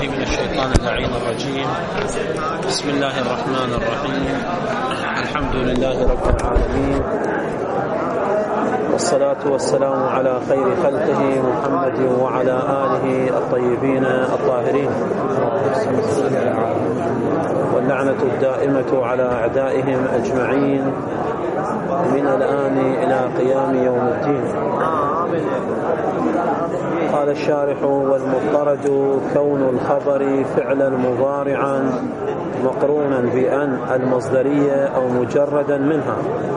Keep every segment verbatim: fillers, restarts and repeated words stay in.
من الشيطان اللعين الرجيم. بسم الله الرحمن الرحيم. الحمد لله رب العالمين، والصلاة والسلام على خير خلقه محمد وعلى آله الطيبين الطاهرين، واللعنة الدائمة على أعدائهم أجمعين من الآن إلى قيام يوم الدين. قال الشارح: والمضطرد كون الخبر فعلا مضارعا مقرونا بأن المصدرية أو مجردا منها.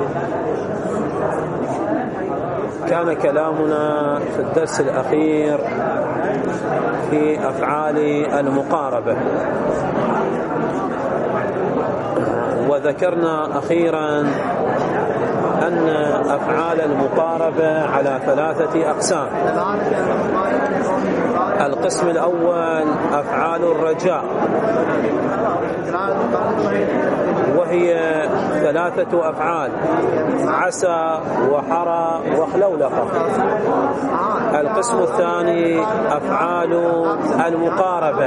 كان كلامنا في الدرس الأخير في أفعال المقاربة، وذكرنا أخيرا أن أفعال المقاربة على ثلاثة أقسام. القسم الأول أفعال الرجاء، وهي ثلاثة أفعال: عسى وحرى وخلولقة. القسم الثاني أفعال المقاربة،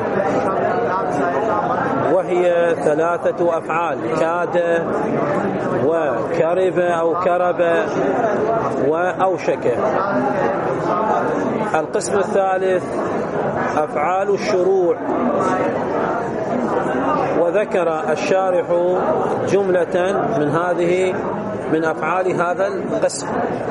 وهي ثلاثة أفعال: كاد وكرب أو كرب وأوشك. القسم الثالث أفعال الشروع، وذكر الشارح جملة من هذه من أفعال هذا القسم.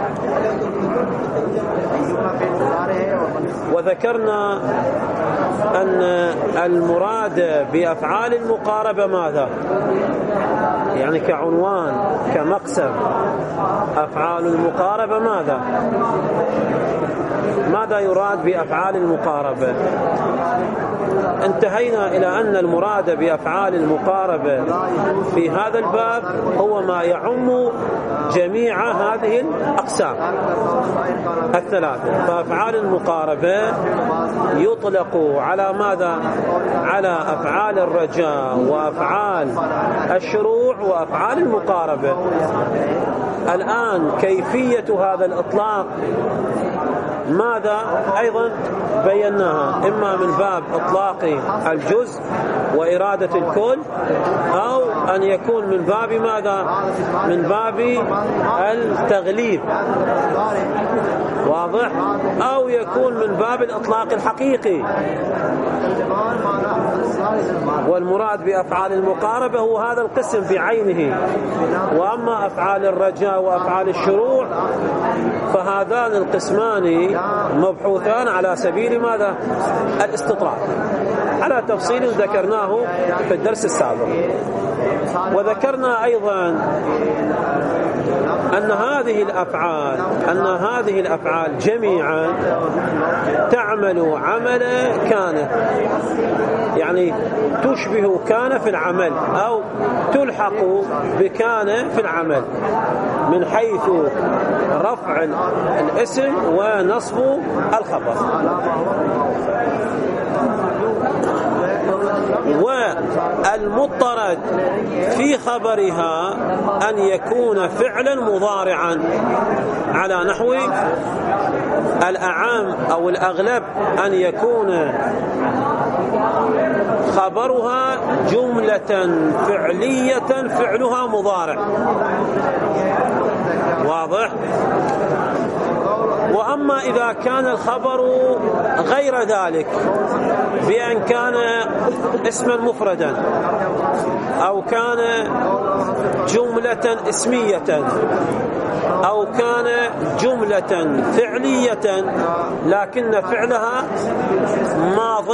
وذكرنا أن المراد بأفعال المقاربة ماذا؟ يعني كعنوان كمقسم، أفعال المقاربة ماذا؟ ماذا يراد بأفعال المقاربة؟ انتهينا إلى أن المراد بأفعال المقاربة في هذا الباب هو ما يعم جميع هذه الأقسام الثلاثة. فأفعال المقاربة يطلق على ماذا؟ على أفعال الرجاء وأفعال الشروع وأفعال المقاربة. الآن كيفية هذا الإطلاق ماذا أيضا بيناها، إما من باب إطلاق الجزء وإرادة الكل، أو أن يكون من باب ماذا؟ من باب التغليب، واضح؟ أو يكون من باب الإطلاق الحقيقي. والمراد بأفعال المقاربة هو هذا القسم بعينه. وأما أفعال الرجاء وأفعال الشروع فهذان القسمان مبحوثان على سبيل ماذا؟ الاستطراد، على تفصيل ذكرناه في الدرس السابق. وذكرنا أيضا أن هذه الأفعال أن هذه الأفعال جميعا تعمل عمل كان، يعني تشبه كان في العمل أو تلحق بكان في العمل، من حيث رفع الاسم ونصب الخبر. والمضطرد في خبرها أن يكون فعلا مضارعا، على نحو الأعام أو الأغلب أن يكون خبرها جملة فعلية فعلها مضارع، واضح؟ وأما إذا كان الخبر غير ذلك، بأن كان اسما مفردا أو كان جملة اسمية أو كان جملة فعلية لكن فعلها ماض،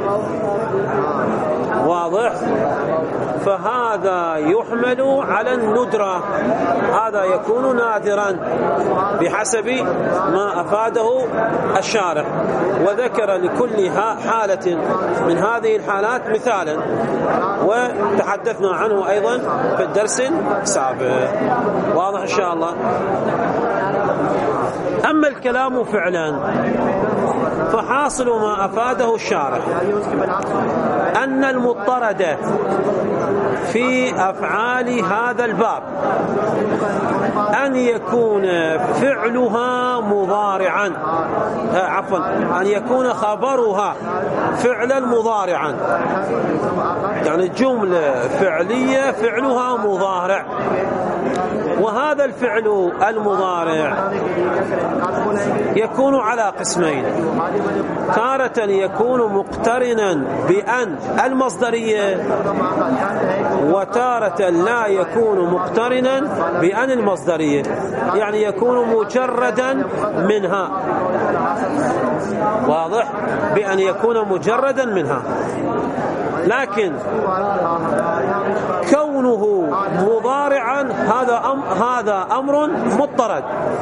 واضح؟ فهذا يحمل على الندرة، هذا يكون نادرا بحسب ما أفاده الشارح. وذكر لكل حالة من هذه الحالات مثالا، وتحدثنا عنه أيضا في الدرس السابق، واضح إن شاء الله. أما الكلام فعلا فحاصل ما أفاده الشارح أن أن المضطرد في أفعال هذا الباب أن يكون فعلها مضارعا، عفوا أن يكون خبرها فعلا مضارعا، يعني جملة فعلية فعلها مضارع. وهذا الفعل المضارع يكون على قسمين: تارة يكون مقترنا بأن المصدرية، وتارة لا يكون مقترنا بأن المصدرية، يعني يكون مجردا منها. واضح؟ بأن يكون مجردا منها. لكن كونه مضارعا هذا أم هذا أمر مضطرد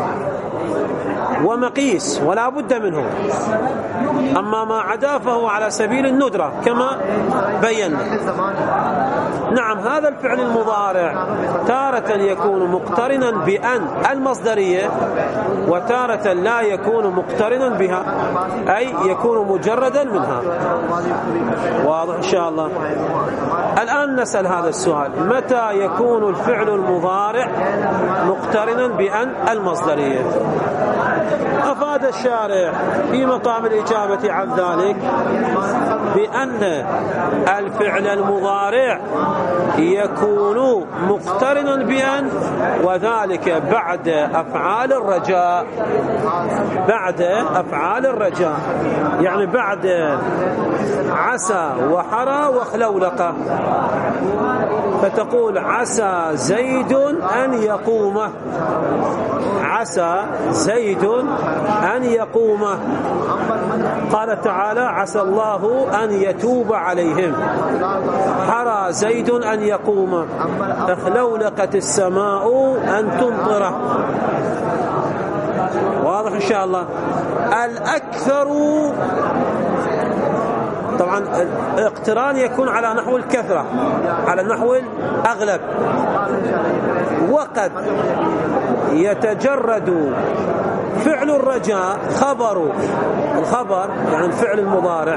ومقيس ولا بد منه. أما ما عدا فهو على سبيل الندرة كما بينا. نعم، هذا الفعل المضارع تارة يكون مقترنا بأن المصدرية، وتارة لا يكون مقترنا بها، أي يكون مجردا منها. واضح إن شاء الله؟ الآن نسأل هذا السؤال: متى يكون الفعل المضارع مقترنا بأن المصدرية؟ أفاد الشارع في مقام الإجابة عن ذلك بأن الفعل المضارع يكون مقترنا بأن، وذلك بعد أفعال الرجاء. بعد أفعال الرجاء يعني بعد عسى وحرى وخلولقة، فتقول عسى زيد أن يقوم، عسى زيد أن يقوم. قال تعالى: عسى الله أن يتوب عليهم. حرى زيد أن يقوم. اخلولقت السماء أن تمطره. واضح إن شاء الله؟ الأكثر طبعا الاقتران يكون على نحو الكثرة، على نحو الأغلب، وقد يتجرد فعل الرجاء خبر الخبر يعني الفعل المضارع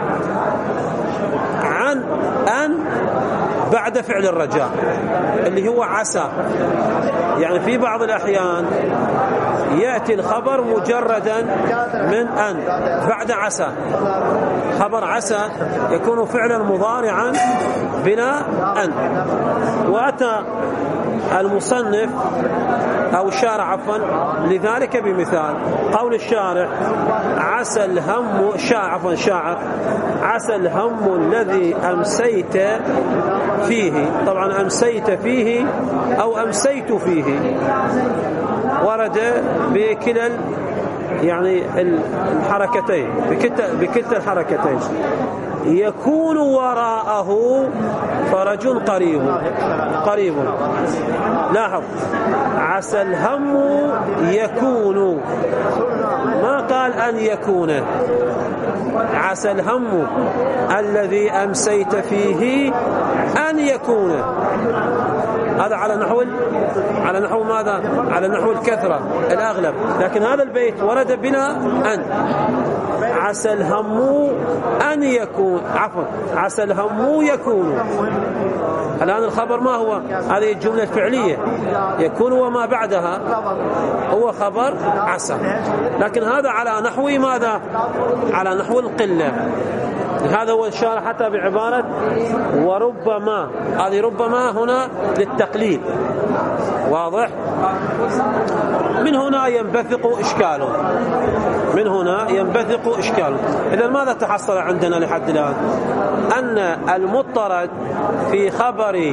عن أن بعد فعل الرجاء اللي هو عسى. يعني في بعض الأحيان يأتي الخبر مجردا من أن بعد عسى. خبر عسى يكون فعلا مضارعا بلا أن. وأتى المصنف أو الشارع عفوا لذلك بمثال قول الشارع: عسى الهم شاعر عفوا شاعر عسى الهم الذي أمسيت فيه. طبعا أمسيت فيه أو أمسيت فيه ورد بكلا يعني الحركتين، بكلتا بكلتا الحركتين. يكون وراءه فرج قريب قريب. لاحظ: عسى الهم يكون، ما قال أن يكون. عسى الهم الذي أمسيت فيه أن يكون. هذا على نحو على نحو ماذا؟ على نحو الكثرة الأغلب. لكن هذا البيت ورد بلا أن. عسى الهم أن يكون عفوا عسى الهم يكون. الآن الخبر ما هو؟ هذه الجملة الفعلية يكون وما بعدها هو خبر عسى، لكن هذا على نحو ماذا؟ على نحو القلة. هذا هو الشارع حتى بعبارة وربما. هذه ربما هنا للتقليل. واضح؟ من هنا ينبثق إشكاله من هنا ينبثق إشكاله. إذا ماذا تحصل عندنا لحد الآن؟ أن المضطرد في خبر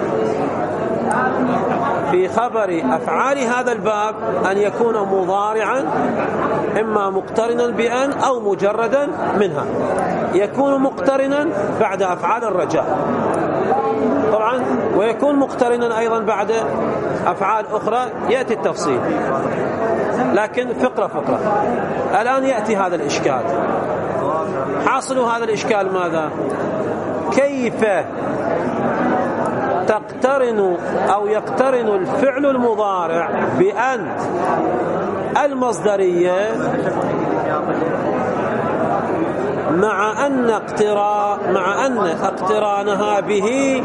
في خبر أفعال هذا الباب أن يكون مضارعا إما مقترنا بأن أو مجردا منها. يكون مقترنا بعد أفعال الرجاء طبعا، ويكون مقترنا أيضا بعد أفعال أخرى يأتي التفصيل، لكن فقرة فقرة. الآن يأتي هذا الإشكال. حاصل هذا الإشكال ماذا؟ كيف تقترن أو يقترن الفعل المضارع بأن المصدرية مع أن اقترا مع أن اقترانها به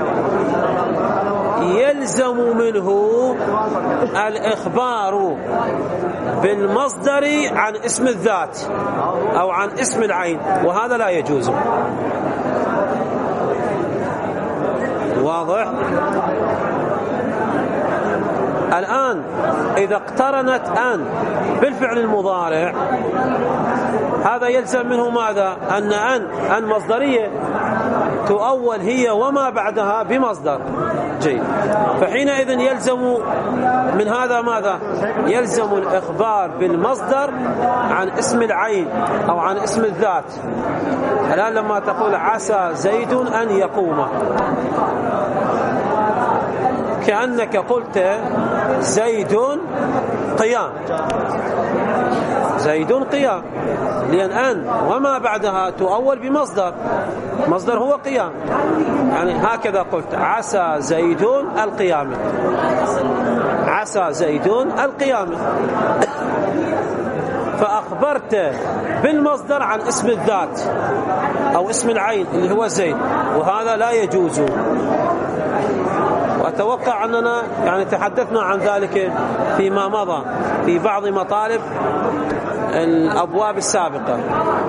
يلزم منه الإخبار بالمصدر عن اسم الذات أو عن اسم العين، وهذا لا يجوز. واضح؟ الآن إذا اقترنت أن بالفعل المضارع هذا يلزم منه ماذا؟ أن أن أن مصدرية تؤول هي وما بعدها بمصدر. جيد. فحينئذ يلزم من هذا ماذا؟ يلزم الإخبار بالمصدر عن اسم العين أو عن اسم الذات. الآن لما تقول عسى زيد أن يقوم، كأنك قلت زيد قيام، زيد قيام، لأن أن وما بعدها تؤول بمصدر، مصدر هو قيام، يعني هكذا قلت عسى زيد القيامة، عسى زيد القيامة، فأخبرت بالمصدر عن اسم الذات أو اسم العين اللي هو زيد، وهذا لا يجوز. وأتوقع أننا يعني تحدثنا عن ذلك فيما مضى في بعض مطالب الأبواب السابقة.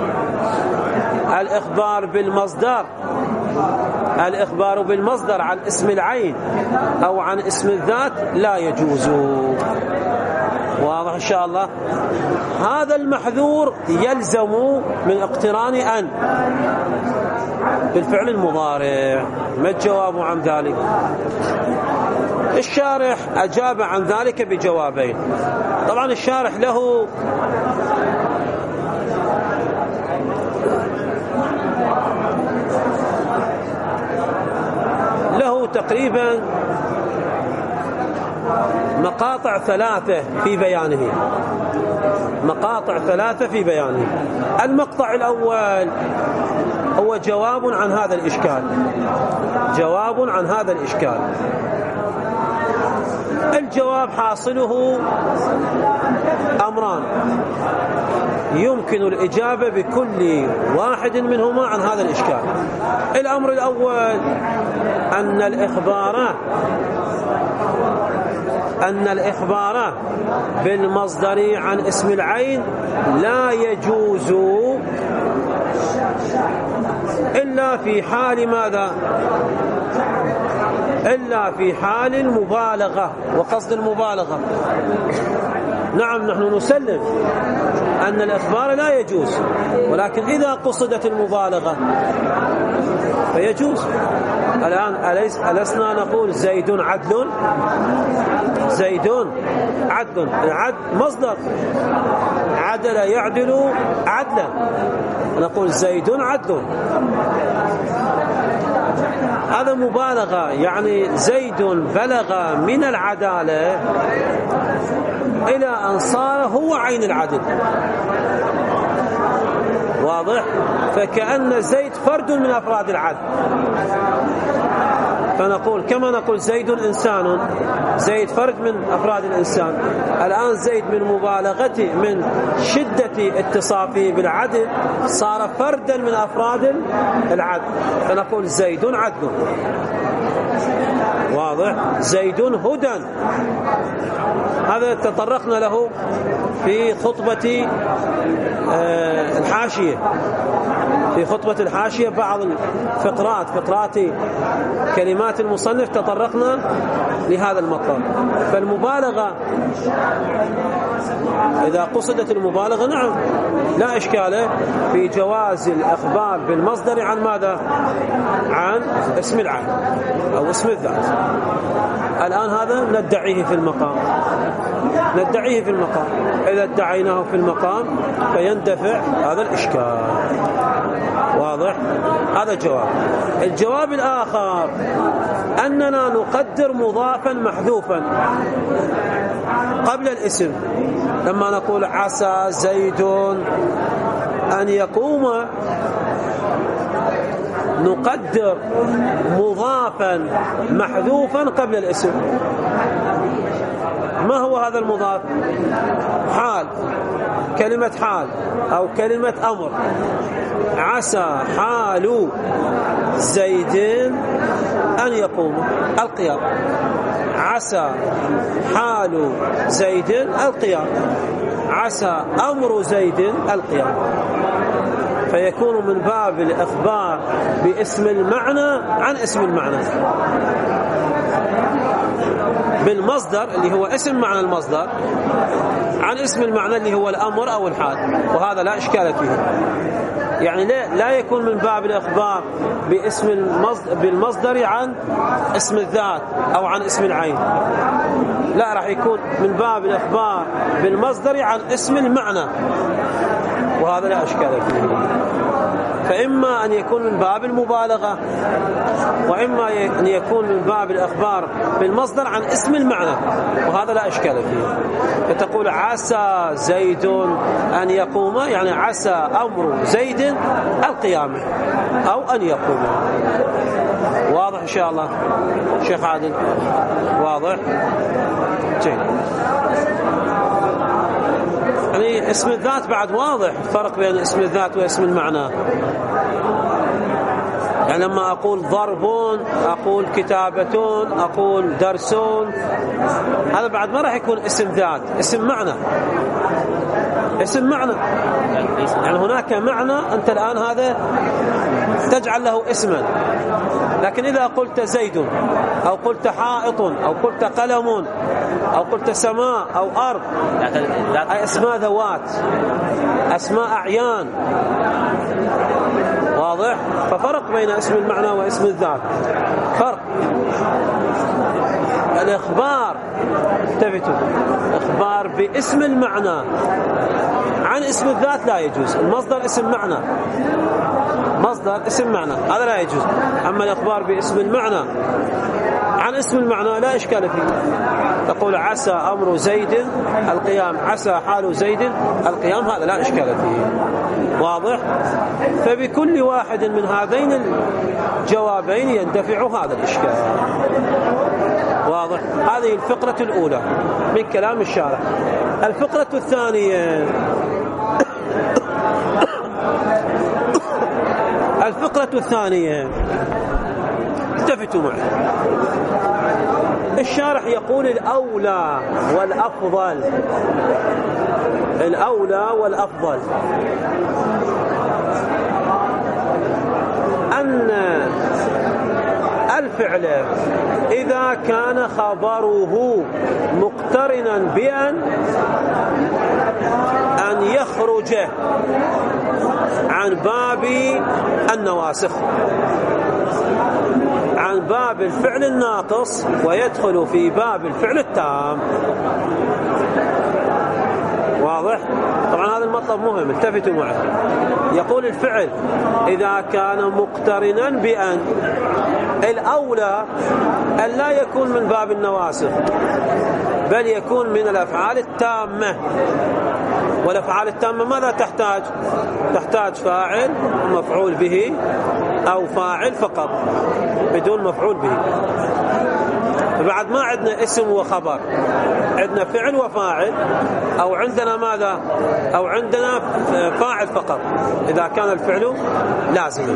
الإخبار بالمصدر الإخبار بالمصدر عن اسم العين أو عن اسم الذات لا يجوز. واضح إن شاء الله؟ هذا المحذور يلزم من اقتران أن بالفعل المضارع. ما الجواب عن ذلك؟ الشارح أجاب عن ذلك بجوابين. طبعا الشارح له له تقريبا مقاطع ثلاثة في بيانه، مقاطع ثلاثة في بيانه. المقطع الأول هو جواب عن هذا الإشكال، جواب عن هذا الإشكال. الجواب حاصله أمران يمكن الإجابة بكل واحد منهما عن هذا الإشكال. الأمر الأول أن الإخبار أن الإخبار بالمصدر عن اسم العين لا يجوز إلا في حال ماذا؟ إلا في حال المبالغة وقصد المبالغة. نعم نحن نسلم أن الإخبار لا يجوز، ولكن إذا قصدت المبالغة فيجوز. الآن أليس ألسنا نقول زيد عدل؟ زيد عدل، العدل مصدر، عدل يعدل عدلا، نقول زيد عدل، هذا مبالغة، يعني زيد بلغ من العدالة إلى أن صار هو عين العدل. واضح؟ فكأن زيد فرد من أفراد العدل، فنقول كما نقول زيد إنسان، زيد فرد من أفراد الإنسان. الآن زيد من مبالغته من شدة اتصافه بالعدل صار فردا من أفراد العدل، فنقول زيد عدل. واضح؟ زيد هدى، هذا تطرقنا له في خطبة الحاشية، في خطبة الحاشية بعض الفقرات، فقرات كلمات المصنف تطرقنا لهذا المطلب. فالمبالغة إذا قصدت المبالغة نعم لا إشكال في جواز الإخبار بالمصدر عن ماذا؟ عن اسم العين أو اسم الذات. الآن هذا ندعيه في المقام، ندعيه في المقام، إذا ادعيناه في المقام فيندفع هذا الإشكال. واضح؟ هذا جواب. الجواب الآخر أننا نقدر مضافا محذوفا قبل الاسم، لما نقول عسى زيد أن يقوم نقدر مضافا محذوفا قبل الاسم. ما هو هذا المضاف؟ حال، كلمة حال أو كلمة أمر. عسى حال زيد أن يقوم، القيام. عسى حال زيد القيام، عسى أمر زيد القيام. فيكون من باب الإخبار باسم المعنى عن اسم المعنى، بالمصدر اللي هو اسم معنى المصدر عن اسم المعنى اللي هو الأمر أو الحال، وهذا لا إشكال فيه. يعني لا يكون من باب الإخبار باسم المصدر بالمصدر عن اسم الذات أو عن اسم العين، لا، راح يكون من باب الإخبار بالمصدر عن اسم المعنى، وهذا لا إشكال فيه. فإما أن يكون من باب المبالغة، وإما أن يكون من باب الإخبار بالمصدر عن اسم المعنى، وهذا لا إشكال فيه. فتقول عسى زيد أن يقوم، يعني عسى أمر زيد القيامة أو أن يقوم. واضح إن شاء الله شيخ عادل؟ واضح؟ جيد. يعني اسم الذات بعد واضح الفرق بين اسم الذات واسم المعنى. يعني لما أقول ضربون، أقول كتابتون، أقول درسون، هذا بعد ما راح يكون اسم ذات، اسم معنى، اسم معنى. يعني هناك معنى أنت الآن هذا تجعل له اسما، لكن إذا قلت زيد أو قلت حائط أو قلت قلم أو قلت سماء أو أرض، أي أسماء ذوات، أسماء أعيان. واضح؟ ففرق بين اسم المعنى واسم الذات، فرق. الإخبار تفتوا إخبار باسم المعنى عن اسم الذات لا يجوز. المصدر اسم معنى، مصدر اسم معنى، هذا لا يجوز. أما الإخبار باسم المعنى عن اسم المعنى لا إشكال فيه. تقول عسى أمر زيد القيام، عسى حال زيد القيام، هذا لا إشكال فيه. واضح؟ فبكل واحد من هذين الجوابين يندفع هذا الإشكال. واضح؟ هذه الفقرة الأولى من كلام الشارع. الفقرة الثانية الفقرة الثانية التفتوا معي. الشارح يقول الأولى والأفضل، الأولى والأفضل أن الفعل إذا كان خبره مقترنا بأن أن يخرج عن باب النواسخ، عن باب الفعل الناقص ويدخل في باب الفعل التام. واضح؟ طبعا هذا المطلب مهم، التفتوا معه. يقول الفعل إذا كان مقترنا بأن، الأولى أن لا يكون من باب النواسخ، بل يكون من الأفعال التامة. والأفعال التامة ماذا تحتاج؟ تحتاج فاعل مفعول به أو فاعل فقط بدون مفعول به. فبعد ما عندنا اسم وخبر، عندنا فعل وفاعل، أو عندنا ماذا؟ أو عندنا فاعل فقط إذا كان الفعل لازما.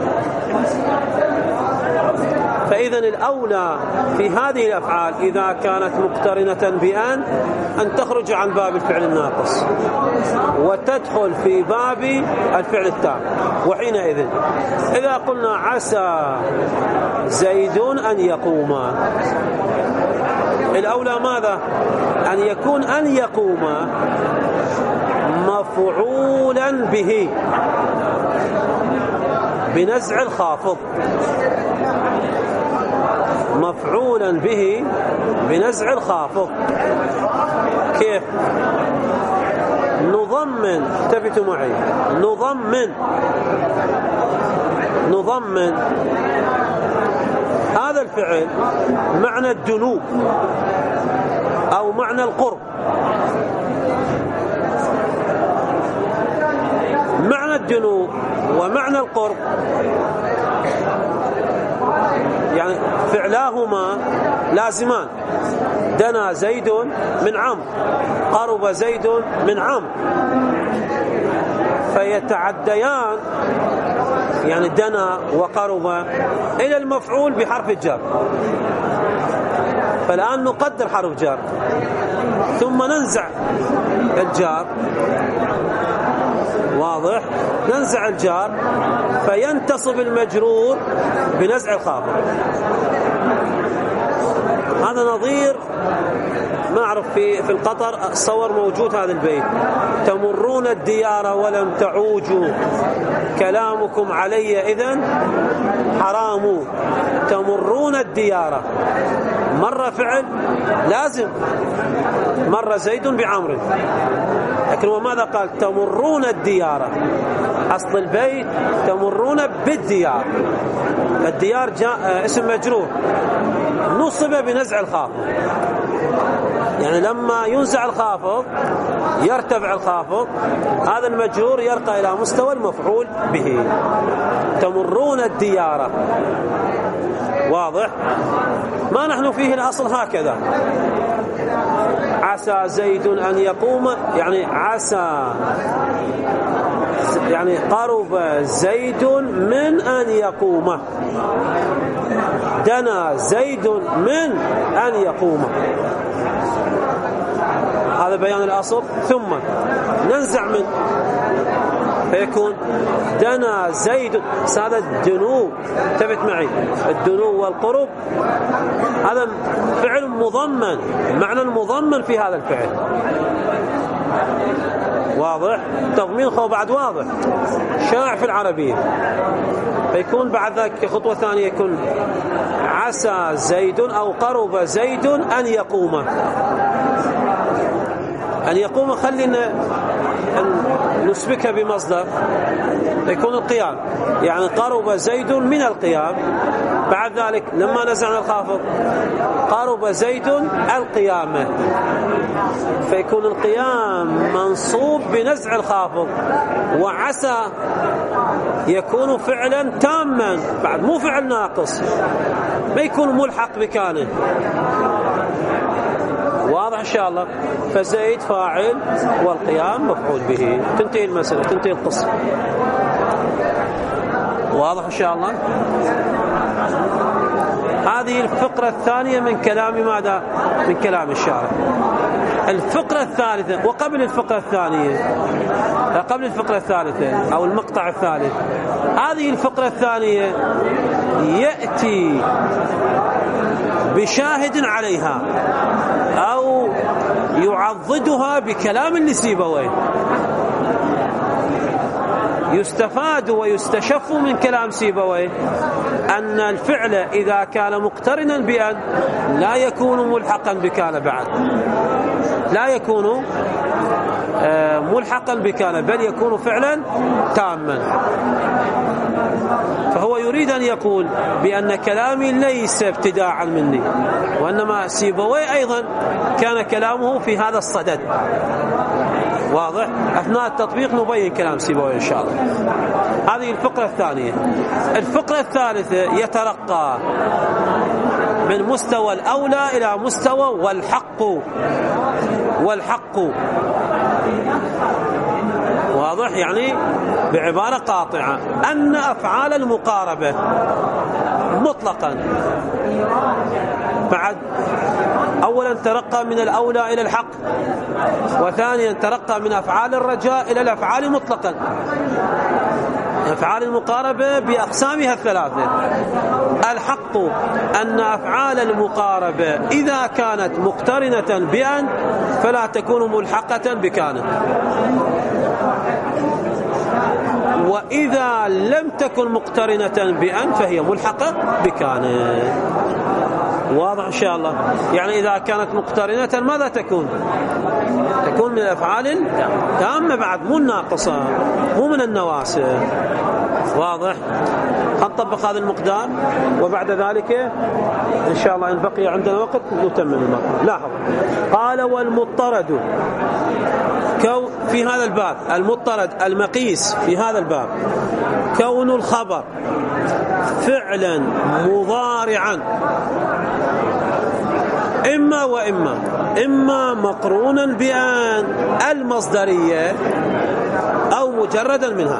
فإذا الأولى في هذه الأفعال إذا كانت مقترنة بأن أن تخرج عن باب الفعل الناقص وتدخل في باب الفعل التام. وحينئذ إذا قلنا عسى زيد أن يقوم، الأولى ماذا؟ أن يكون أن يقوم مفعولا به بنزع الخافض، مفعولا به بنزع الخافض. كيف؟ نضمن، تفتوا معي، نضمن نضمن هذا الفعل معنى الدنو أو معنى القرب. معنى الدنو ومعنى القرب يعني فعلاهما لازمان. دنا زيد من عمرو، قرب زيد من عمرو، فيتعديان يعني دنا وقرب إلى المفعول بحرف الجر. فالآن نقدر حرف جر ثم ننزع الجار، واضح؟ ننزع الجار فينتصب المجرور بنزع الخافض. هذا نظير ما أعرف في في القطر صور موجود هذا البيت: تمرون الديار ولم تعوجوا، كلامكم علي إذن حرام. تمرون الديار، مرة فعل لازم، مرة زيد بعمر، لكن وماذا قال؟ تمرون الديار. أصل البيت تمرون بالديار، الديار جاء اسم مجرور نصب بنزع الخافض، يعني لما ينزع الخافض يرتفع الخافض، هذا المجرور يرقى إلى مستوى المفعول به. تمرون الديار، واضح؟ ما نحن فيه الأصل هكذا: عسى زيد أن يقوم، يعني عسى يعني قرب زيد من أن يقوم، دنا زيد من أن يقوم. هذا بيان الأصل. ثم ننزع من فيكون دنا زيد. هذا الدنو، تبت معي، الدنو والقرب هذا فعل مضمن، معنى مضمن في هذا الفعل، واضح؟ تضمين خو بعد واضح شائع في العربية. فيكون بعد ذلك خطوة ثانية يكون عسى زيد أو قرب زيد أن يقوم. أن يقوم خلينا نسبكها بمصدر، يكون القيام، يعني قرب زيد من القيام. بعد ذلك لما نزعنا الخافض قرب زيد القيامة، فيكون القيام منصوب بنزع الخافض. وعسى يكون فعلا تاما، بعد مو فعل ناقص، ما يكون ملحق بكانه، واضح إن شاء الله؟ فزيد فاعل والقيام مفعول به، تنتهي المسألة، تنتهي القصة. واضح إن شاء الله؟ هذه الفقرة الثانية من كلام ماذا؟ من كلام الشارع. الفقرة الثالثة، وقبل الفقرة الثانية، قبل الفقرة الثالثة أو المقطع الثالث، هذه الفقرة الثانية يأتي بشاهد عليها أو يعضدها بكلام لسيبويه. يستفاد ويستشف من كلام سيبويه أن الفعل إذا كان مقترنا بأن لا يكون ملحقا بكان، بعد لا يكون ملحقا بكان، بل يكون فعلا تاما. فهو يريد أن يقول بأن كلامي ليس ابتداعا مني، وإنما سيبويه أيضا كان كلامه في هذا الصدد، واضح؟ أثناء التطبيق نبين كلام سيبويه إن شاء الله. هذه الفقرة الثانية. الفقرة الثالثة يترقى من مستوى الأولى إلى مستوى والحق. والحق واضح، يعني بعبارة قاطعة أن أفعال المقاربة مطلقا، بعد أولا ترقى من الأولى إلى الحق، وثانيا ترقى من أفعال الرجاء إلى الأفعال مطلقا. أفعال المقاربة بأقسامها الثلاثة. الحق أن أفعال المقاربة إذا كانت مقترنة بأن فلا تكون ملحقة بكان، وإذا لم تكن مقترنة بأن فهي ملحقة بكان. واضح إن شاء الله؟ يعني إذا كانت مقترنة ماذا تكون؟ تكون من الأفعال التامة بعد، مو الناقصة، مو من النواسخ. واضح؟ هنطبق هذا المقدار وبعد ذلك إن شاء الله إن بقي عندنا وقت نتمم المقدار. لاحظ، قال والمضطرد في هذا الباب المضطرد المقيس في هذا الباب كون الخبر فعلا مضارعا إما وإما إما مقرونا بأن المصدرية أو مجردا منها.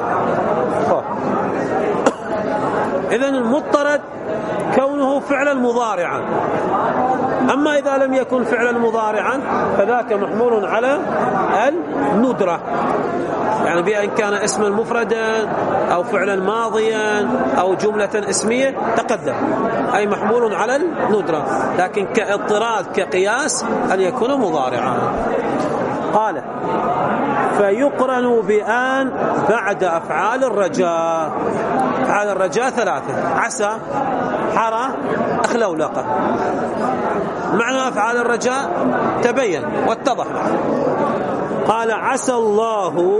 إذن المضطرد كونه فعلا مضارعا، أما إذا لم يكن فعلا مضارعا فذاك محمول على الندرة، يعني بأن كان اسما مفردا أو فعلا ماضيا أو جملة اسمية تقدم، أي محمول على الندرة، لكن كاضطراد كقياس أن يكون مضارعا. قال فيقرن بأن بعد أفعال الرجاء. أفعال الرجاء ثلاثة: عسى، حرى، أخلولقة. معنى أفعال الرجاء تبين واتضح. قال عسى الله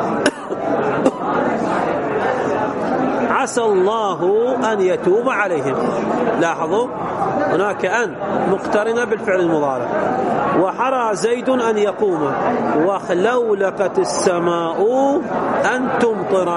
عسى الله أن يتوب عليهم. لاحظوا هناك أن مقترنة بالفعل المضارع. وحرى زيد أن يقوم، وخلولقت السماء أن تمطر.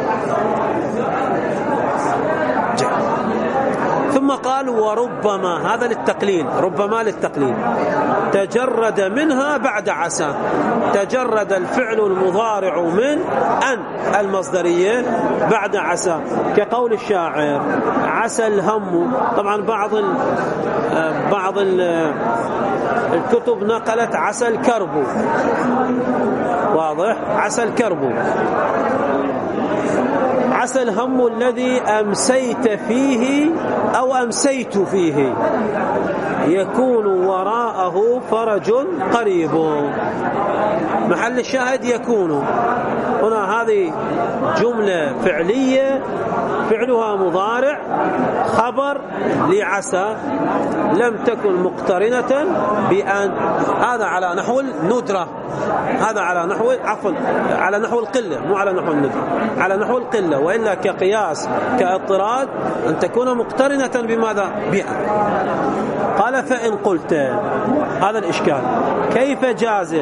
ثم قال وربما، هذا للتقليل، ربما للتقليل، تجرد منها بعد عسى. تجرد الفعل المضارع من أن المصدرية بعد عسى، كقول الشاعر عسى الهم. طبعا بعض ال بعض ال الكتب نقلت عسى الكرب، واضح، عسى الكرب. عسى الهم الذي أمسيت فيه أو أمسيت فيه يكون وراءه فرج قريب. محل الشاهد يكون هنا، هذه جملة فعلية فعلها مضارع، خبر لعسى لم تكن مقترنة بأن. هذا على نحو الندرة، هذا على نحو عفوا على نحو القلة، مو على نحو الندرة، على نحو القلة. وإلا كقياس كاضطراد أن تكون مقترنة بماذا؟ بأن. قال فإن قلت، هذا الإشكال، كيف جاز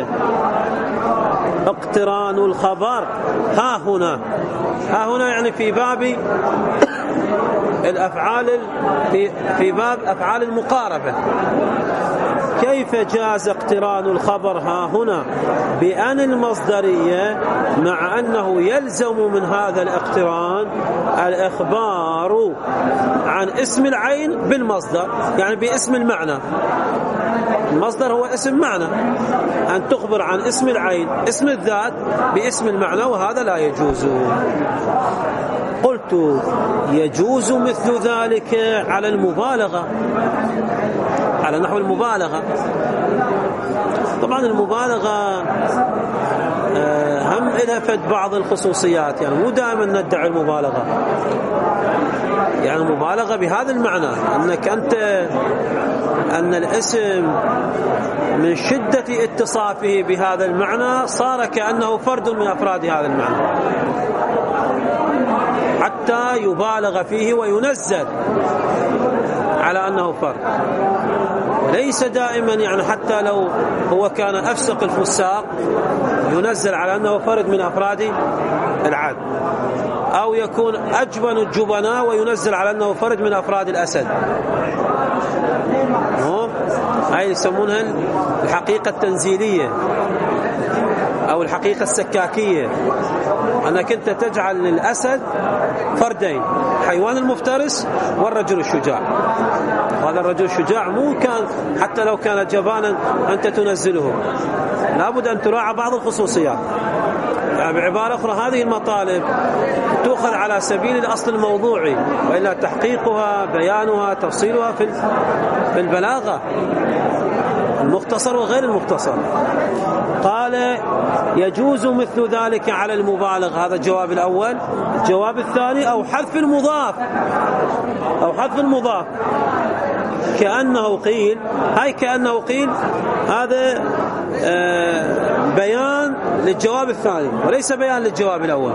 اقتران الخبر ها هنا؟ ها هنا يعني في باب الأفعال، في في باب أفعال المقاربة. كيف جاز اقتران الخبر ها هنا بأن المصدرية، مع أنه يلزم من هذا الاقتران الإخبار عن اسم العين بالمصدر، يعني باسم المعنى. المصدر هو اسم معنى، أن تخبر عن اسم العين اسم الذات باسم المعنى، وهذا لا يجوز. قلت يجوز مثل ذلك على المبالغة، على نحو المبالغة. طبعا المبالغة هم إلها فد بعض الخصوصيات، يعني مو دائما ندعي المبالغة، يعني المبالغة بهذا المعنى أنك أنت أن الاسم من شدة اتصافه بهذا المعنى صار كأنه فرد من أفراد هذا المعنى، حتى يبالغ فيه وينزل على أنه فرد. ليس دائما، يعني حتى لو هو كان أفسق الفساق ينزل على أنه فرد من أفراد العدل، أو يكون أجبن الجبناء وينزل على أنه فرد من أفراد الأسد. هاي يسمونها الحقيقة التنزيلية أو الحقيقة السكاكية، أنك أنت تجعل للأسد فردين، حيوان المفترس والرجل الشجاع. هذا الرجل الشجاع مو كان حتى لو كان جبانا أنت تنزله، لابد أن تراعى بعض الخصوصيات. يعني بعبارة أخرى هذه المطالب تؤخذ على سبيل الأصل الموضوعي، وإلا تحقيقها بيانها تفصيلها في البلاغة، المختصر وغير المختصر. قال يجوز مثل ذلك على المبالغ. هذا الجواب الأول. الجواب الثاني أو حذف المضاف، أو حذف المضاف كأنه قيل. هاي كأنه قيل هذا بيان للجواب الثاني وليس بيان للجواب الأول،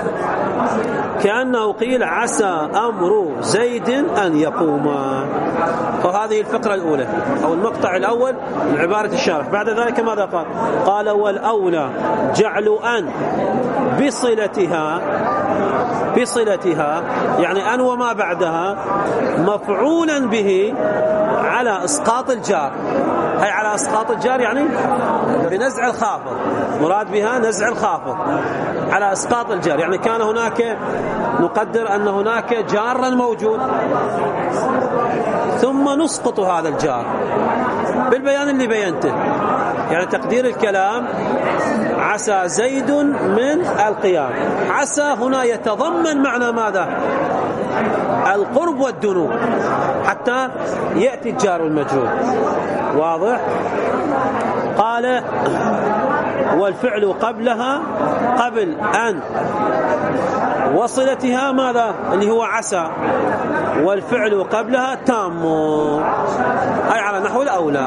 كأنه قيل عسى أمر زيد أن يقوم. وهذه الفقرة الأولى أو المقطع الأول من عبارة الشارح. بعد ذلك ماذا قال؟ قال والأولى جعل أن بصلتها، بصلتها يعني أن وما بعدها مفعولا به على إسقاط الجار، هي على إسقاط الجار يعني بنزع الخافض، مراد بها نزع الخافض على إسقاط الجار. يعني كان هناك، نقدر أن هناك جارا موجود ثم نسقط هذا الجار بالبيان اللي بينته. يعني تقدير الكلام عسى زيد من القيام. عسى هنا يتضمن معنى ماذا؟ القرب والدنو حتى يأتي الجار والمجرور. واضح؟ قال والفعل قبلها قبل أن وصلتها ماذا؟ اللي هو عسى، والفعل قبلها تام، أي على نحو الأولى.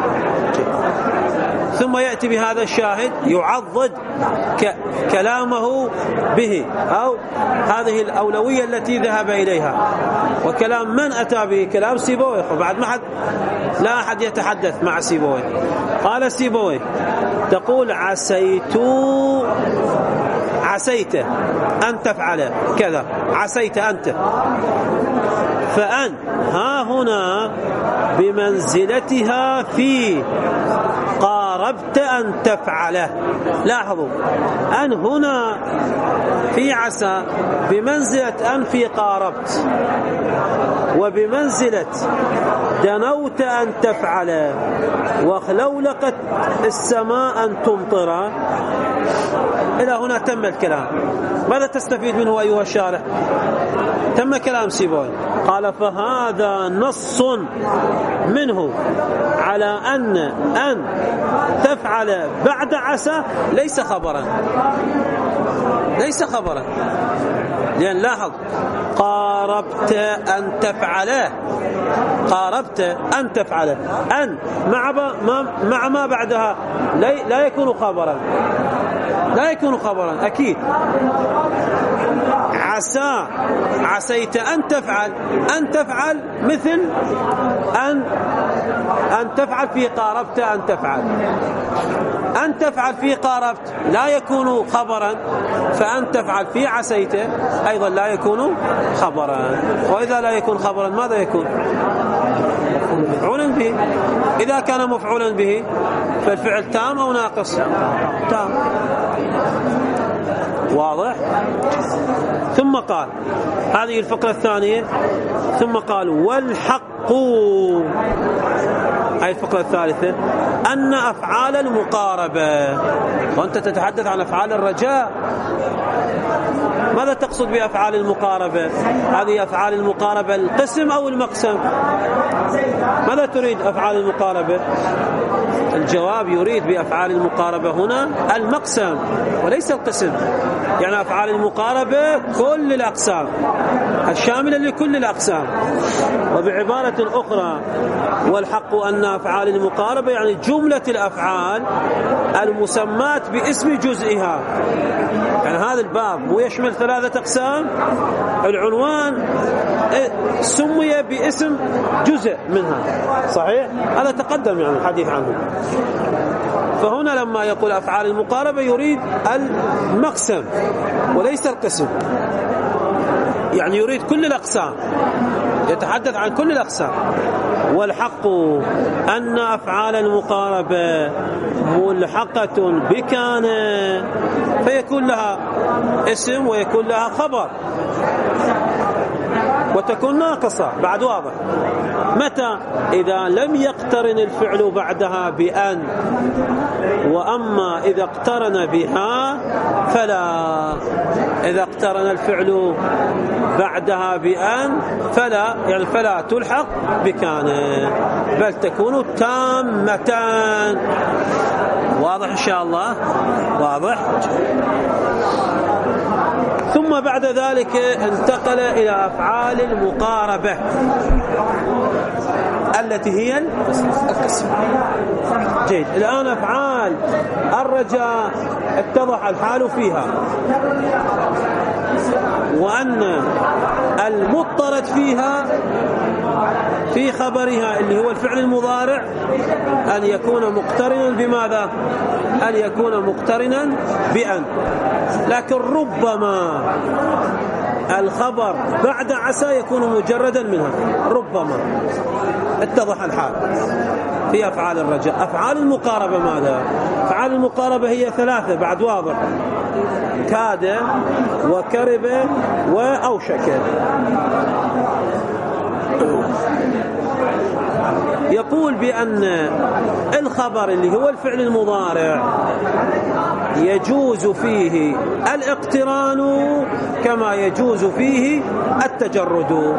ثم يأتي بهذا الشاهد يعضد كلامه به أو هذه الأولوية التي ذهب إليها. وكلام من أتى به؟ كلام سيبويه. وبعد ما حد لا أحد يتحدث مع سيبويه. قال سيبويه تقول عسيت عسيت أن تفعل كذا، عسيت أنت، فأن ها هنا بمنزلتها في قاربت أن تفعله. لاحظوا أن هنا في عسى بمنزلة أن في قاربت، وبمنزلة دنوت أن تفعل، وخلولقت السماء أن تمطر. إلى هنا تم الكلام. ماذا تستفيد منه أيها الشارح؟ تم كلام سيبوي. قال فهذا نص منه على أن أن تفعل بعد عسى ليس خبرا، ليس خبرا. لأن لاحظ قاربت أن تفعله، قاربت أن تفعله، أن مع ما مع ما بعدها لا يكون خبرا، لا يكون خبرا أكيد. عسى عسيت أن تفعل، أن تفعل مثل أن أن تفعل في قاربت أن تفعل، أن تفعل في قاربت لا يكون خبرا، فأن تفعل في عسيت أيضا لا يكون خبرا. وإذا لا يكون خبرا ماذا يكون؟ مفعولا به. إذا كان مفعولا به فالفعل تام أو ناقص؟ تام. واضح؟ ثم قال هذه الفقرة الثانية، ثم قال والحق، هذه الفقرة الثالثة، أن أفعال المقاربة، وأنت تتحدث عن أفعال الرجاء، ماذا تقصد بأفعال المقاربة؟ هذه أفعال المقاربة القسم أو المقسم؟ ماذا تريد أفعال المقاربة؟ الجواب يريد بأفعال المقاربة هنا المقسم وليس القسم. يعني أفعال المقاربة كل الأقسام، الشاملة لكل الأقسام. وبعبارة أخرى والحق أن أفعال المقاربة يعني جملة الأفعال المسمات باسم جزئها. يعني هذا الباب هو يشمل ثلاثة أقسام، العنوان سمي باسم جزء منها، صحيح؟ هذا تقدم يعني الحديث عنه. فهنا لما يقول أفعال المقاربة يريد المقسم وليس القسم، يعني يريد كل الأقسام، يتحدث عن كل الأقسام. والحق أن أفعال المقاربة ملحقة بكان، فيكون لها اسم ويكون لها خبر وتكون ناقصة. بعد واضح. متى؟ إذا لم يقترن الفعل بعدها بأن، وأما إذا اقترن بها فلا. إذا اقترن الفعل بعدها بأن فلا، يعني فلا تلحق بكان بل تكون تامتان. واضح إن شاء الله؟ واضح. ثم بعد ذلك انتقل إلى أفعال المقاربة التي هي القسم. جيد. الآن أفعال الرجاء اتضح الحال فيها، وأن المضطرد فيها في خبرها اللي هو الفعل المضارع أن يكون مقترنا بماذا؟ أن يكون مقترنا بأن. لكن ربما الخبر بعد عسى يكون مجردا منها، ربما. اتضح الحال في أفعال الرجاء. أفعال المقاربة ماذا؟ أفعال المقاربة هي ثلاثة بعد واضح: كاد وكرب وأوشك. يقول بأن الخبر اللي هو الفعل المضارع يجوز فيه الاقتران كما يجوز فيه التجرد.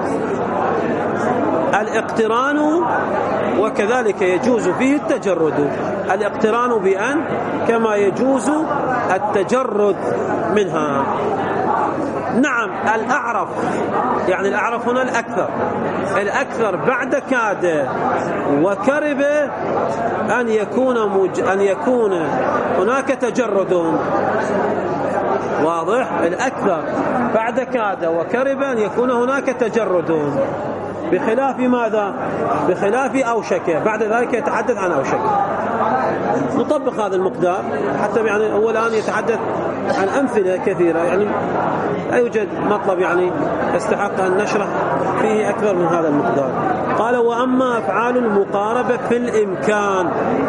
الاقتران وكذلك يجوز فيه التجرد. الاقتران بأن كما يجوز التجرد منها. نعم الأعرف، يعني الأعرف هنا الأكثر، الأكثر بعد كاد وكرب أن يكون مج... أن يكون هناك تجرد. واضح؟ الأكثر بعد كاد وكرب أن يكون هناك تجرد، بخلاف ماذا؟ بخلاف أوشك. بعد ذلك يتحدث عن أوشك. نطبق هذا المقدار حتى يعني هو الآن يتحدث عن أمثلة كثيرة، يعني لا يوجد مطلب يعني يستحق أن نشرح فيه أكثر من هذا المقدار. قال: وأما أفعال المقاربة في الإمكان.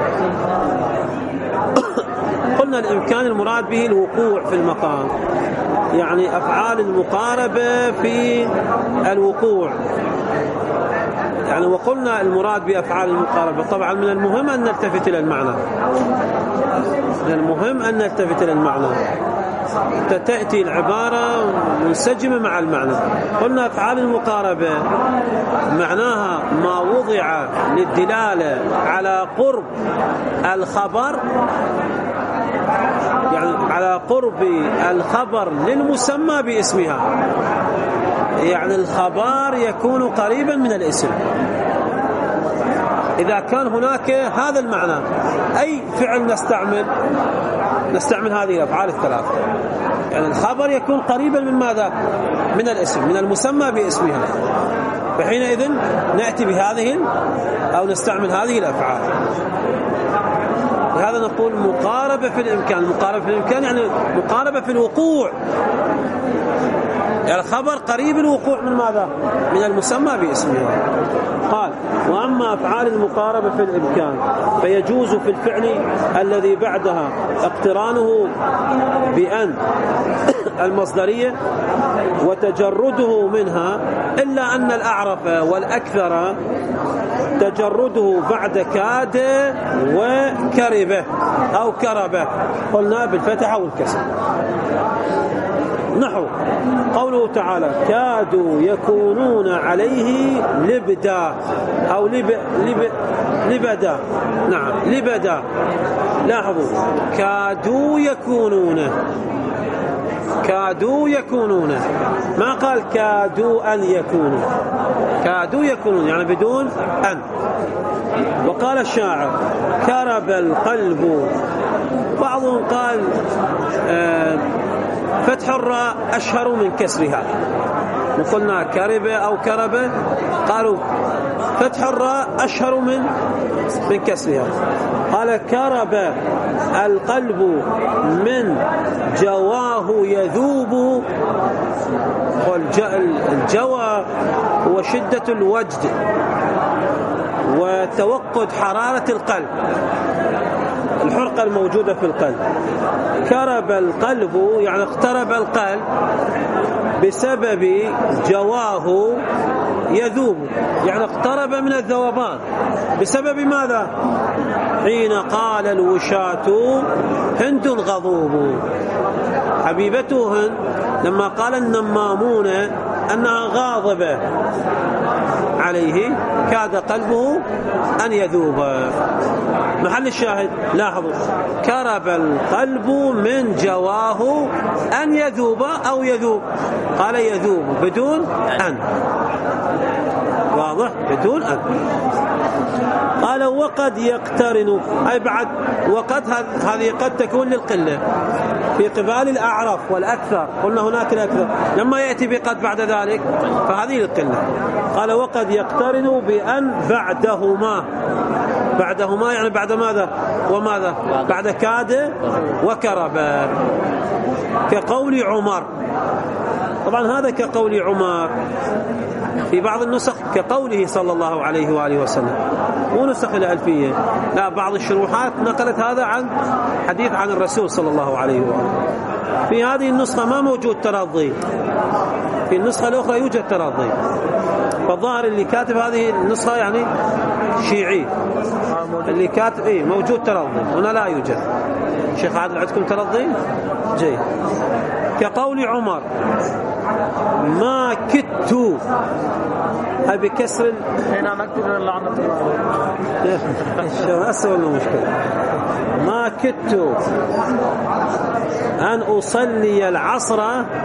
قلنا الإمكان المراد به الوقوع في المقام، يعني أفعال المقاربة في الوقوع. يعني وقلنا المراد بأفعال المقاربة طبعا من المهم أن نلتفت إلى المعنى، من المهم أن نلتفت إلى المعنى، تأتي العبارة منسجمة مع المعنى. قلنا أفعال المقاربة معناها ما وضع للدلالة على قرب الخبر، يعني على قرب الخبر للمسمى باسمها، يعني الخبر يكون قريبا من الاسم. إذا كان هناك هذا المعنى أي فعل نستعمل نستعمل هذه الأفعال الثلاثة، يعني الخبر يكون قريبا من ماذا؟ من الاسم، من المسمى باسمها، فحينئذ نأتي بهذه أو نستعمل هذه الأفعال. لهذا نقول مقاربة في الإمكان. مقاربة في الإمكان يعني مقاربة في الوقوع، يعني الخبر قريب الوقوع من ماذا؟ من المسمى باسمها. قال: وأما أفعال المقاربة في الإمكان فيجوز في الفعل الذي بعدها اقترانه بأن المصدرية وتجرده منها، إلا أن الأعرف والأكثر تجرده بعد كاد وكربه أو كربه، قلنا بالفتح والكسر. نحو قوله تعالى: كادوا يكونون عليه لبدا أو لب لب لبدا. نعم لبدا. لاحظوا كادوا يكونون، كادوا يكونون، ما قال كادوا أن يكونوا، كادوا يكونون يعني بدون أن. وقال الشاعر: كرب القلب. بعضهم قال آه فتح الراء أشهر من كسرها، وقلنا كربة أو كربة، قالوا فتح الراء أشهر من من كسرها. قال: كرب القلب من جواه يذوب. والجوى هو شدة الوجد وتوقد حرارة القلب، الحرقة الموجودة في القلب. كرب القلب يعني اقترب القلب بسبب جواه يذوب، يعني اقترب من الذوبان بسبب ماذا؟ حين قال الوشاة هند غضوب. حبيبته هند لما قال النمامون أنها غاضبة عليه كاد قلبه أن يذوب. محل الشاهد لاحظوا: كرب القلب من جواه أن يذوب أو يذوب، قال يذوب بدون أن. واضح؟ بدون أن. قال وقد يقترن، أي بعد وقد هذه قد تكون للقلة في قبال الأعرف والأكثر، قلنا هناك الأكثر، لما يأتي بقد بعد ذلك فهذه للقلة. قال وقد يقترن بأن بعدهما، بعدهما يعني بعد ماذا وماذا؟ بعد كاد وكرب، كقول عمر. طبعا هذا كقول عمر، في بعض النسخ كقوله صلى الله عليه وآله وسلم، مو نسخ الألفية، لا، بعض الشروحات نقلت هذا عن حديث عن الرسول صلى الله عليه وآله. في هذه النسخة ما موجود ترضي، في النسخة الأخرى يوجد ترضي، فالظاهر اللي كاتب هذه النسخة يعني شيعي، اللي كاتب إيه موجود ترضي، هنا لا يوجد. شيخ عادل عندكم ترضي؟ جيد. كقول عمر ما كدت، هاي بكسر ال... هنا نكتب اللعنة شو أسوأ المشكلة. ما كدت أن أصلي العصر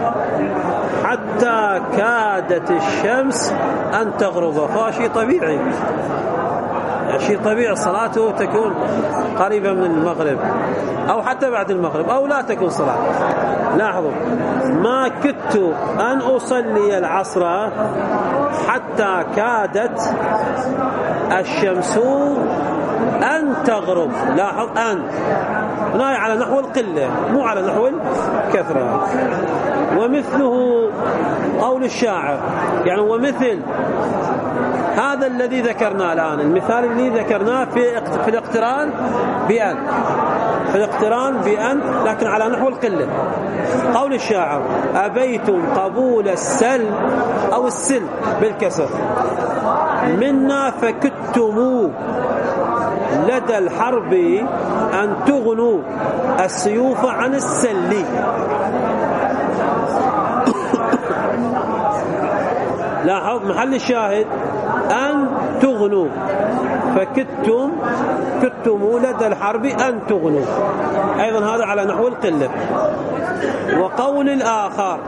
حتى كادت الشمس أن تغرب، فهو شيء طبيعي، شيء طبيعي، صلاته تكون قريبة من المغرب أو حتى بعد المغرب أو لا تكون صلاة. لاحظوا، ما كدت أن أصلي العصر حتى كادت الشمس أن تغرب. لاحظ أن هنا على نحو القلة مو على نحو الكثرة. ومثله قول الشاعر، يعني ومثل هذا الذي ذكرناه الآن، المثال الذي ذكرناه في في الاقتران بأن، في الاقتران بأن لكن على نحو القلة. قول الشاعر أبيتم قبول السل أو السل بالكسر منا فكدتموا لدى الحرب أن تغنوا السيوف عن السل. لاحظ محل الشاهد أن تغنوا، فكدتم كدتموا لدى الحرب أن تغنوا، أيضا هذا على نحو القلة. وقول الآخر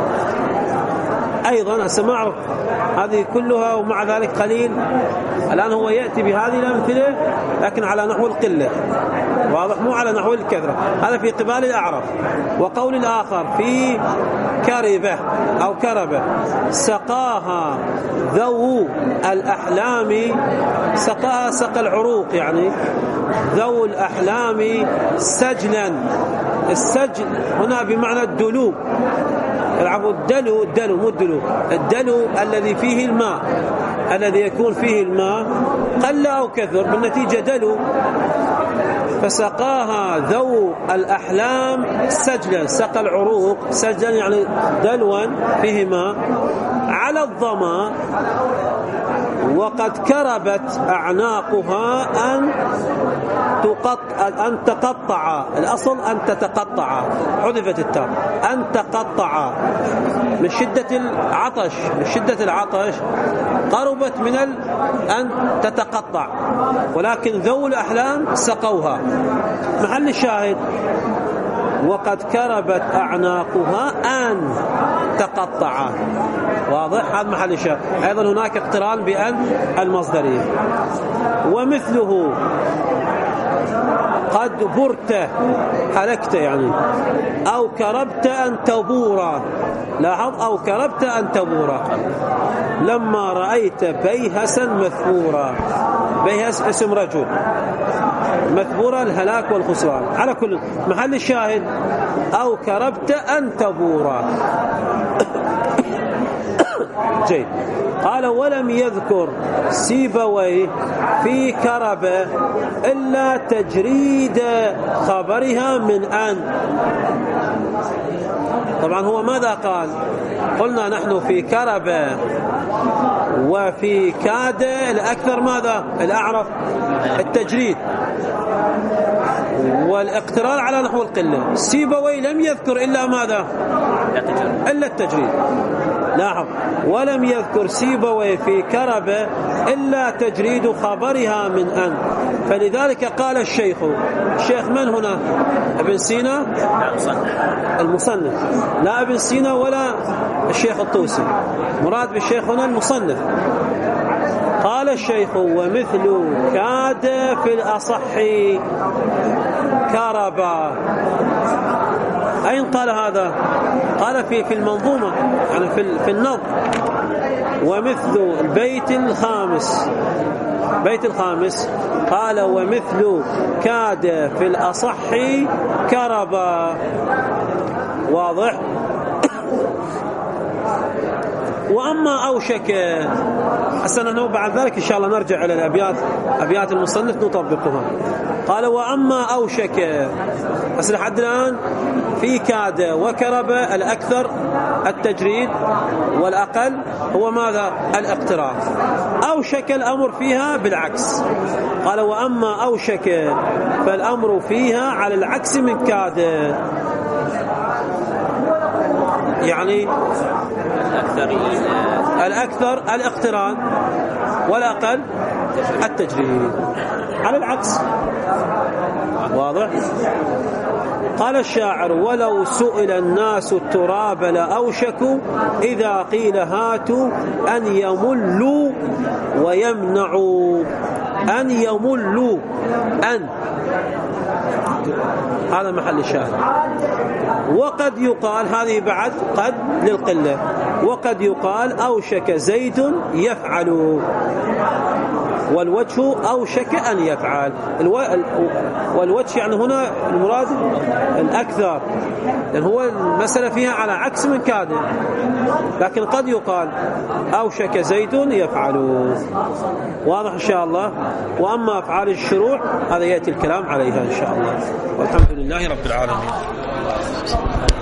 أيضا السماع، هذه كلها ومع ذلك قليل. الآن هو يأتي بهذه الأمثلة لكن على نحو القلة، واضح، مو على نحو الكثرة، هذا في قبال الأعرف. وقول الآخر في كربة أو كربة سقاها ذو الأحلام، سقاها سقى العروق، يعني ذو الأحلام سجلا. السجل هنا بمعنى الدلو، العفو الدلو، الدلو مو الدلو، الدلو الذي فيه الماء، الذي يكون فيه الماء قل أو كثر، بالنتيجة دلو. فسقاها ذو الأحلام سجلا، سقى العروق سجلا يعني دلوا فيه ماء على الظما، وقد كربت أعناقها أن تقطع، أن تقطع، الأصل أن تتقطع، حذفت التاء، أن تقطع من شدة العطش، من شدة العطش قربت من ال... أن تتقطع، ولكن ذو الأحلام سقوها. محل الشاهد وقد كربت أعناقها أن تقطع، واضح، هذا محل الشاهد. أيضا هناك اقتران بأن المصدرية. ومثله قد برت هلكت، يعني أو كربت أن تبورا. لاحظ أو كربت أن تبورا لما رأيت بيهسا مثبورا. بيهس اسم رجل، مثبورا الهلاك والخسران. على كل محل الشاهد أو كربت أن تبورا. جيد. قال ولم يذكر سيبويه في كربة إلا تجريد خبرها من أن. طبعا هو ماذا قال؟ قلنا نحن في كربة وفي كاد الأكثر ماذا؟ الأعرف التجريد والاقتران على نحو القلة. سيبويه لم يذكر إلا ماذا؟ إلا التجريد. لاحظ ولم يذكر سيبويه في كربة إلا تجريد خبرها من أن. فلذلك قال الشيخ، الشيخ من هنا؟ ابن سينا المصنف، لا ابن سينا ولا الشيخ الطوسي، مراد بالشيخ هنا المصنف. قال قال الشيخ ومثل كاد في الأصح كربا. أين قال هذا؟ قال في في المنظومة، يعني في في النظم. ومثل البيت الخامس، بيت الخامس قال ومثل كاد في الأصح كربا. واضح؟ وأما أوشك، حسنا بعد ذلك إن شاء الله نرجع إلى الأبيات، أبيات المصنف نطبقها. قال وأما أوشك، بس لحد الآن في كاد وكرب الأكثر التجريد، والأقل هو ماذا؟ الاقتراب. أوشك الأمر فيها بالعكس. قال وأما أوشك فالأمر فيها على العكس من كاد، يعني الأكثر الاقتران والأقل التجريد، على العكس. واضح؟ قال الشاعر ولو سئل الناس التراب لأوشكوا إذا قيل هاتوا أن يملوا ويمنعوا. أن يملوا، أن، هذا محل الشاهد. وقد يقال، هذه بعد قد للقلة، وقد يقال أوشك زيد يفعل، والوجه أوشك أن يفعل. والوجه يعني هنا المراد الأكثر، لأن هو المسألة فيها على عكس من كاد، لكن قد يقال أوشك زيد يفعل. واضح إن شاء الله. وأما أفعال الشروع هذا يأتي الكلام عليها إن شاء الله. والحمد لله رب العالمين.